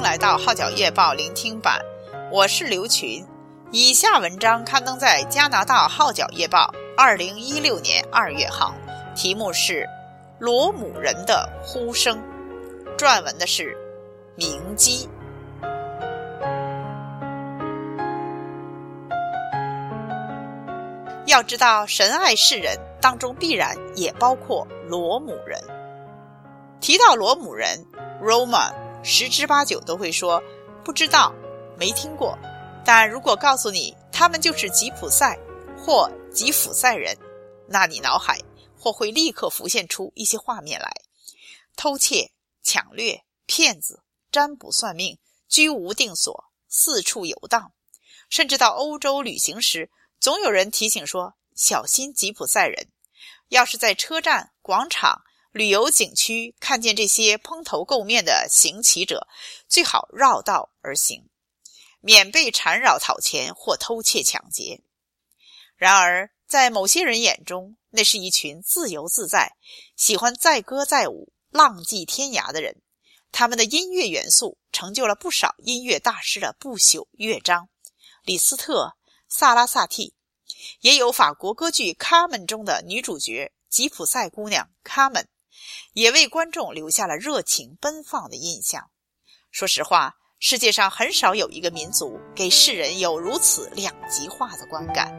来到号角月报聆听版，我是刘群。以下文章刊登在加拿大号角月报2016年2月号，题目是罗姆人的呼声，撰文的是明基。要知道神爱世人当中必然也包括罗姆人。提到罗姆人 Roma， 十之八九都会说不知道，没听过。但如果告诉你他们就是吉普赛或吉普赛人，那你脑海或会立刻浮现出一些画面来：偷窃、抢掠、骗子、占卜算命、居无定所、四处游荡。甚至到欧洲旅行时，总有人提醒说小心吉普赛人。要是在车站、广场、旅游景区看见这些蓬头垢面的行乞者，最好绕道而行，免被缠绕讨钱或偷窃抢劫。然而在某些人眼中，那是一群自由自在、喜欢载歌载舞、浪迹天涯的人。他们的音乐元素成就了不少音乐大师的不朽乐章，李斯特、萨拉萨蒂，也有法国歌剧《卡门》中的女主角吉普赛姑娘卡门，也为观众留下了热情奔放的印象。说实话，世界上很少有一个民族给世人有如此两极化的观感。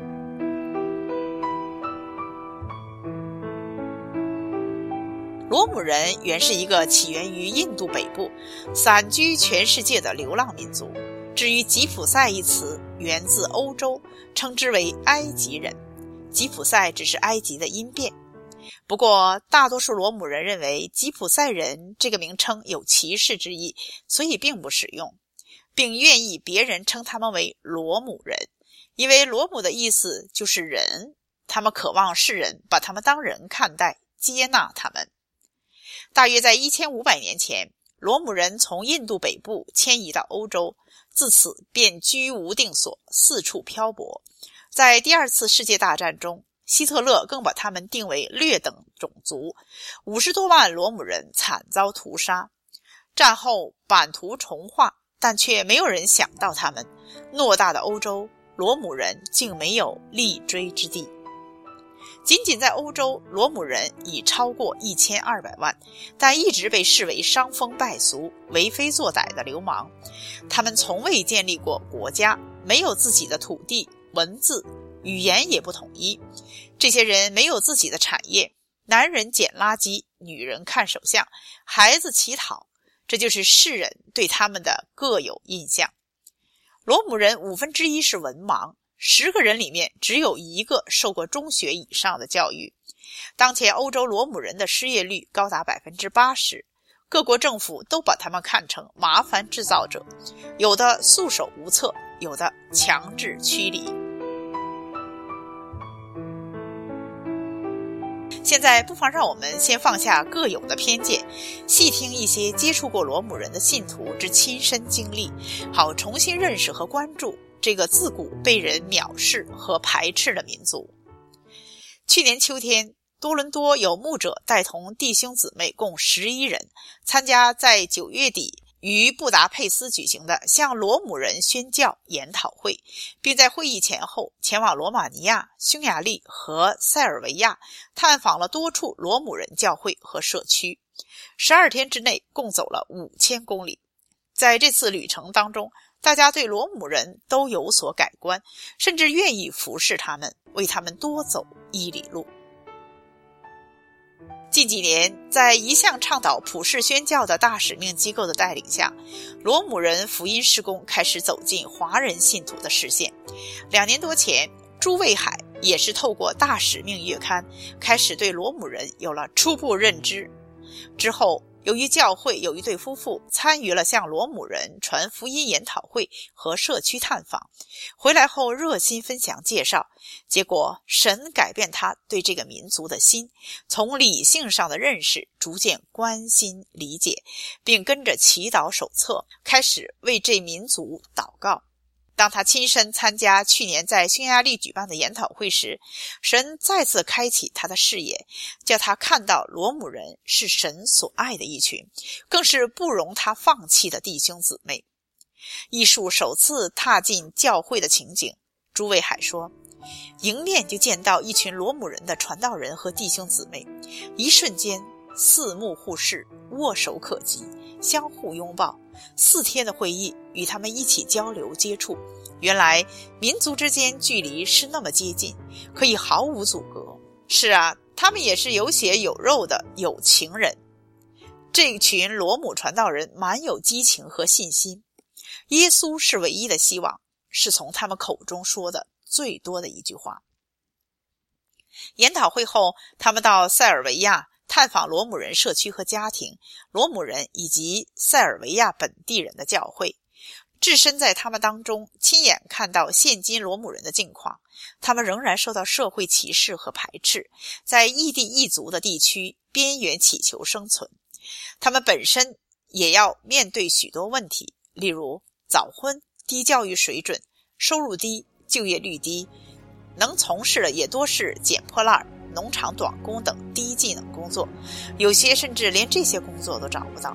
罗姆人原是一个起源于印度北部、散居全世界的流浪民族。至于吉普赛一词，源自欧洲，称之为埃及人。吉普赛只是埃及的音变。不过大多数罗姆人认为吉普赛人这个名称有歧视之意，所以并不使用，并愿意别人称他们为罗姆人，因为罗姆的意思就是人，他们渴望世人把他们当人看待，接纳他们。大约在1500年前，罗姆人从印度北部迁移到欧洲，自此便居无定所，四处漂泊。在第二次世界大战中，希特勒更把他们定为劣等种族，50多万罗姆人惨遭屠杀。战后版图重划，但却没有人想到他们，偌大的欧洲，罗姆人竟没有立锥之地。仅仅在欧洲，罗姆人已超过1200万，但一直被视为伤风败俗、为非作歹的流氓。他们从未建立过国家，没有自己的土地、文字、语言也不统一。这些人没有自己的产业，男人捡垃圾，女人看手相，孩子乞讨，这就是世人对他们的各有印象。罗姆人1/5是文盲，10个人里面只有1个受过中学以上的教育。当前欧洲罗姆人的失业率高达 80%， 各国政府都把他们看成麻烦制造者，有的束手无策，有的强制驱离。现在不妨让我们先放下各有的偏见，细听一些接触过罗姆人的信徒之亲身经历，好重新认识和关注这个自古被人藐视和排斥的民族。去年秋天，多伦多有牧者带同弟兄姊妹共11人，参加在9月底于布达佩斯举行的向罗姆人宣教研讨会，并在会议前后前往罗马尼亚、匈牙利和塞尔维亚，探访了多处罗姆人教会和社区。12天之内共走了5000公里。在这次旅程当中，大家对罗姆人都有所改观，甚至愿意服侍他们，为他们多走1里路。近几年，在一向倡导普世宣教的大使命机构的带领下，罗姆人福音事工开始走进华人信徒的视线。2年多前，朱卫海也是透过大使命月刊开始对罗姆人有了初步认知。之后，由于教会有一对夫妇参与了向罗姆人传福音研讨会和社区探访，回来后热心分享介绍，结果神改变他对这个民族的心，从理性上的认识逐渐关心理解，并跟着祈祷手册开始为这民族祷告。 当他亲身参加去年在匈牙利举办的研讨会时，神再次开启他的视野，叫他看到罗姆人是神所爱的一群，更是不容他放弃的弟兄姊妹。艺术首次踏进教会的情景，朱卫海说，迎面就见到一群罗姆人的传道人和弟兄姊妹，一瞬间四目互视，握手可及，相互拥抱。4天的会议与他们一起交流接触，原来民族之间距离是那么接近，可以毫无阻隔。是啊，他们也是有血有肉的有情人。这群罗姆传道人满有激情和信心，耶稣是唯一的希望，是从他们口中说的最多的一句话。研讨会后，他们到塞尔维亚探访罗姆人社区和家庭，罗姆人以及塞尔维亚本地人的教会，置身在他们当中，亲眼看到现今罗姆人的境况。他们仍然受到社会歧视和排斥，在异地异族的地区边缘祈求生存。他们本身也要面对许多问题，例如早婚、低教育水准、收入低、就业率低，能从事的也多是捡破烂、农场短工等低技能工作，有些甚至连这些工作都找不到。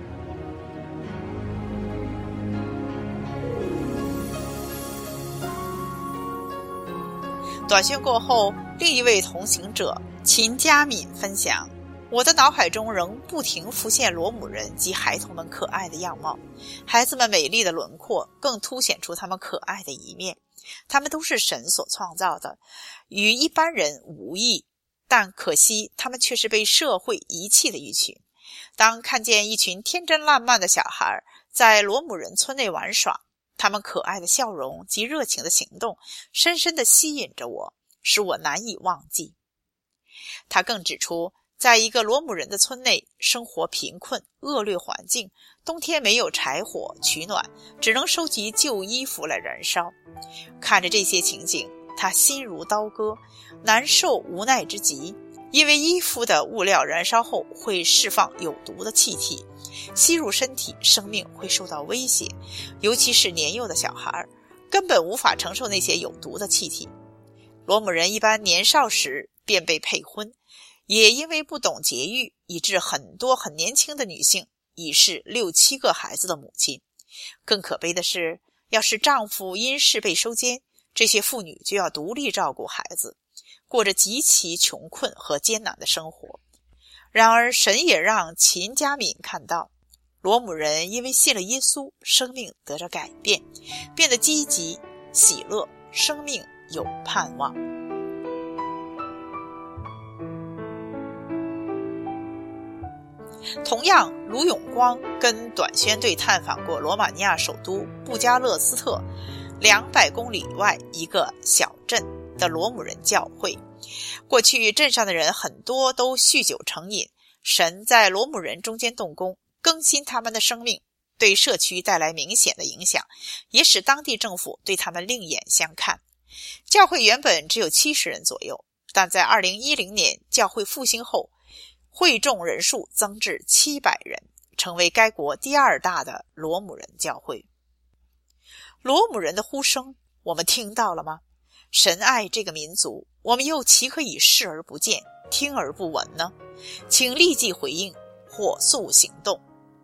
短宣过后，另一位同行者秦佳敏分享，我的脑海中仍不停浮现罗姆人及孩童们可爱的样貌，孩子们美丽的轮廓更凸显出他们可爱的一面。他们都是神所创造的，与一般人无异，但可惜他们却是被社会遗弃的一群。当看见一群天真烂漫的小孩在罗姆人村内玩耍，他们可爱的笑容及热情的行动深深地吸引着我，使我难以忘记。他更指出，在一个罗姆人的村内，生活贫困，恶劣环境，冬天没有柴火取暖，只能收集旧衣服来燃烧。看着这些情景，他心如刀割，难受无奈之极。因为衣服的物料燃烧后会释放有毒的气体，吸入身体，生命会受到威胁，尤其是年幼的小孩，根本无法承受那些有毒的气体。罗姆人一般年少时便被配婚，也因为不懂节育，以致很多很年轻的女性已是6、7个孩子的母亲。更可悲的是，要是丈夫因事被收监，这些妇女就要独立照顾孩子，过着极其穷困和艰难的生活。然而神也让秦佳敏看到，罗姆人因为信了耶稣，生命得着改变，变得积极喜乐，生命有盼望。同样，卢永光跟短宣队探访过罗马尼亚首都布加勒斯特200公里外一个小镇的罗姆人教会。过去镇上的人很多都酗酒成瘾，神在罗姆人中间动工，更新他们的生命，对社区带来明显的影响，也使当地政府对他们另眼相看。教会原本只有70人左右，但在2010年教会复兴后，会众人数增至700人，成为该国第2大的罗姆人教会。罗姆人的呼声，我们听到了吗？神爱这个民族，我们又岂可以视而不见，听而不闻呢？请立即回应，火速行动。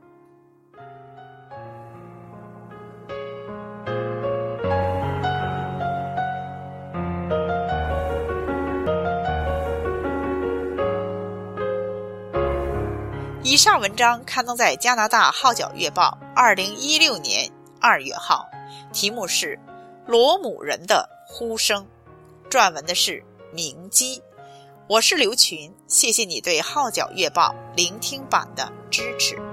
以上文章刊登在加拿大号角月报2016年2月号，题目是罗姆人的呼声，撰文的是明基。我是刘群，谢谢你对号角月报聆听版的支持。